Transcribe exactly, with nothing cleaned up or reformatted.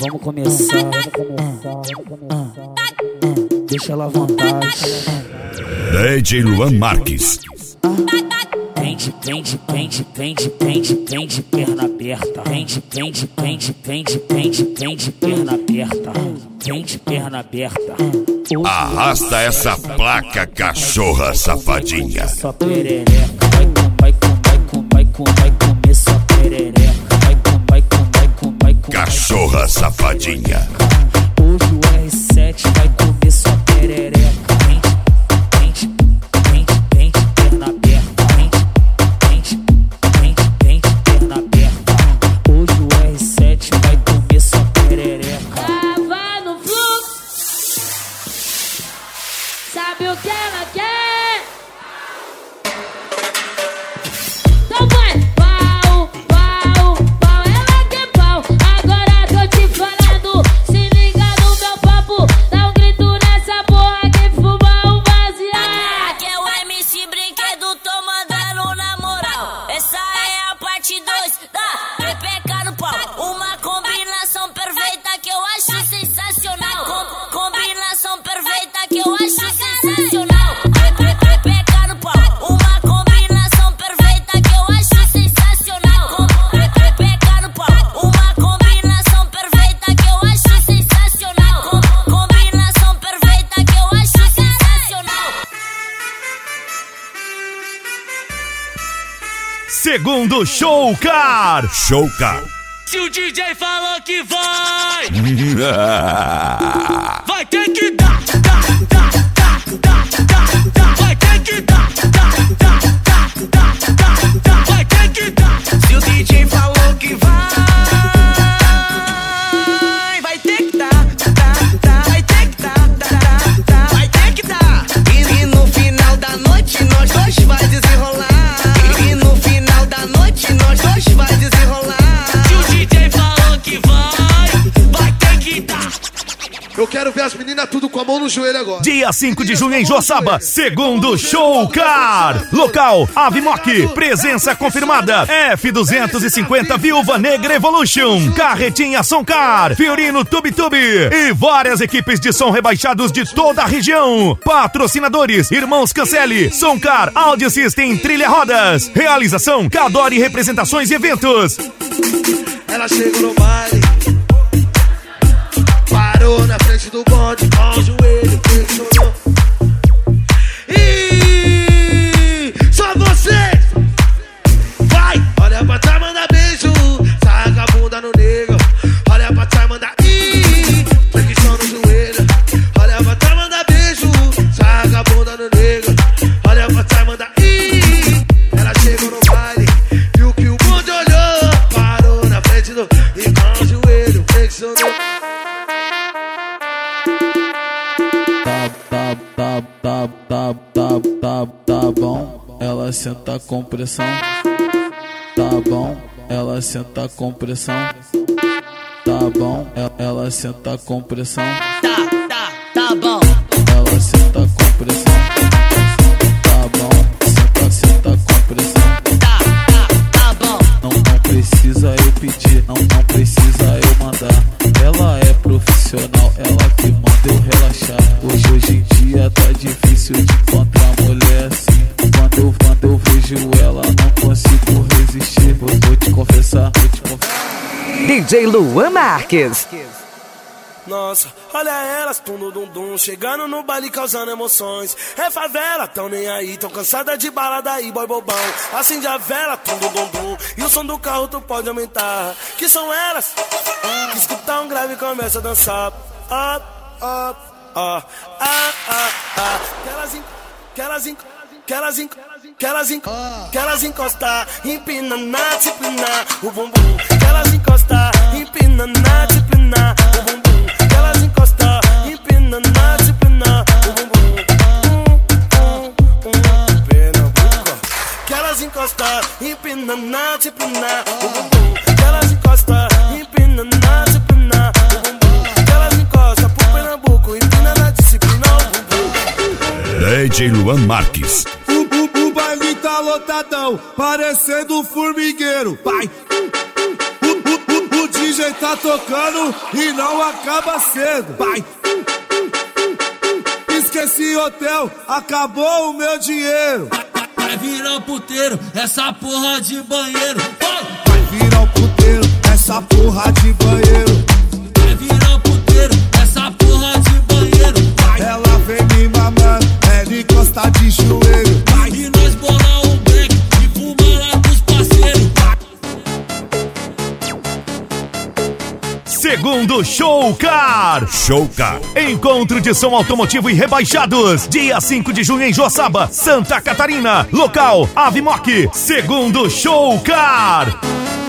Vamos começar, vamos começar, vamos começar. Deixa ela à vontade. D J Luan Marques. Prende, prende, prende, prende, prende, prende, perna aberta. Prende, prende, prende, prende, prende, prende, perna aberta. Prende, perna aberta. Arrasta essa placa, cachorra safadinha. Só perereca, vai com, vai com, vai com, vai com, vai comer só perereca. Vai com, vai com, vai com, vai com. Cachorra safadinha. Hoje o R sete vai comer só perereca. Prende, prende, prende, prende, perna aberta. Prende, prende, prende, prende, perna aberta. Hoje o R sete vai comer só perereca. Tava no fluxo, sabe o que ela quer? Então vai, pau, pau, pau, ela quer pau. Agora tô te falando, se liga no meu papo. Dá um grito nessa porra que fuma um baseado. Aqui é o M C Brinquedo, tô mandando na moral. Essa é a parte dois da Pepeca no pau. Uma combinação perfeita que eu acho sensacional. Com, combinação perfeita que eu acho sensacional. Pepeca no pau. Uma combinação perfeita que eu acho sensacional. Com, pepeca no pau. Uma combinação perfeita que eu acho sensacional. Com, combinação perfeita que eu acho sensacional. Segundo Show Car. Show Car. Se o D J falou que vai, vai ter que dar, dar, dar, dar, dar, dar, dar. Vai ter que dar, dar, dar, dar, dar, dar, dar. Vai ter que dar. Se o D J falou que vai, vai ter que dar, dar, dar. Vai ter que dar, dar, dar, vai ter que dar. E, e no final da noite nós dois vai desenrolar. E, e no final da noite nós dois vai desenrolar. Se o D J falou que vai, vai ter que dar. Eu quero ver as meninas tudo com a mão no joelho agora. Dia cinco de junho em Joaçaba, segundo Show Car. Local, Ave Mock. Presença confirmada. F duzentos e cinquenta Viúva Negra Evolution. Carretinha Som Car. Fiorino Tube Tube. E várias equipes de som rebaixados de toda a região. Patrocinadores, Irmãos Cancele, Som Car, Audio System, Trilha Rodas. Realização, Cadore Representações e Eventos. Ela chegou no baile, parou na frente do bonde, com o joelho flexionou. E só você vai, olha pra trás, manda beijo, saca a bunda no nego. Olha pra trás, manda ih, flexão no joelho. Olha pra trás, manda beijo, saca a bunda no nego. Olha pra trás, manda ih. Ela chegou no baile, viu que o bonde olhou, parou na frente do e com o joelho flexionou. Tá, tá, tá, tá, tá, tá, tá bom, ela senta com pressão. Tá bom, ela senta com pressão. Tá bom, ela senta com pressão. Tá, tá, tá bom. Ela senta com pressão. Tá bom, senta, senta com pressão. Tá, tá, tá bom. Não, não precisa eu pedir, não, não precisa eu mandar. Ela é profissional, ela que manda eu relaxar. Hoje, hoje em dia tá difícil de encontrar mulher assim. Quando eu, quando eu vejo ela, não consigo resistir. Vou, vou te confessar, vou te confessar. D J Luan Marques. Nossa, olha elas, tum dum dum, chegando no baile causando emoções. É favela, tão nem aí, tão cansada de balada aí, boy bobão. Acende a vela, tum dum dum, e o som do carro tu pode aumentar. Que são elas que escutar um grave e começa a dançar. Up, up, up, ah, ah, ah. Que elas, que elas, que elas, que elas, que elas encostar, empina na disciplina, o bumbum. Que elas encostar, empina na disciplina, o bumbum. Que elas encostar, empina na disciplina, o bumbum. Um, um, um, Pernambuco. Que elas encostar, empina na disciplina, o bumbum. Que elas encostar, empina na disciplina, o bumbum. Que elas encostam pro Pernambuco, empina na disciplina, o bumbum. D J Luan Marques. O, o, o baile tá lotadão, parecendo um formigueiro. Vai. O, o, o, o D J D J tá tocando e não acaba cedo. Vai. Esqueci hotel, acabou o meu dinheiro. Vai virar o puteiro, essa porra de banheiro. Vai, vai virar o puteiro, essa porra de banheiro. Vai virar o puteiro, essa porra de banheiro. Vai. Ela vem me mamando, ela encosta de joelho. Vai. E nós bolar um beck e fumar lá com os parceiros. Segundo Show Car. Show Car. Encontro de som automotivo e rebaixados. Dia cinco de junho em Joaçaba, Santa Catarina. Local, Avimoc. Segundo Show Car.